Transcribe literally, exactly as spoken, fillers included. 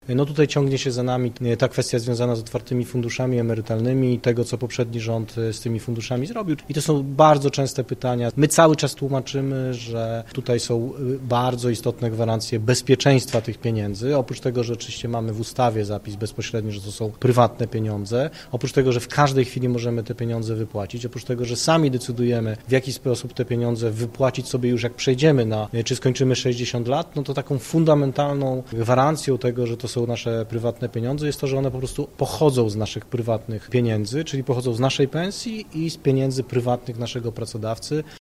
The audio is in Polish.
No tutaj ciągnie się za nami ta kwestia związana z otwartymi funduszami emerytalnymi i tego, co poprzedni rząd z tymi funduszami zrobił. I to są bardzo częste pytania. My cały czas tłumaczymy, że tutaj są bardzo istotne gwarancje bezpieczeństwa tych pieniędzy. Oprócz tego, że oczywiście mamy w ustawie zapis bezpośredni, że to są prywatne pieniądze. Oprócz tego, że w każdej chwili możemy te pieniądze wypłacić. Oprócz tego, że sami decydujemy, w jaki sposób te pieniądze wypłacić sobie już jak przejdziemy na, czy skończymy sześćdziesiąt lat, no to taką fundamentalną gwarancją tego, że to są nasze prywatne pieniądze jest to, że one po prostu pochodzą z naszych prywatnych pieniędzy, czyli pochodzą z naszej pensji i z pieniędzy prywatnych naszego pracodawcy.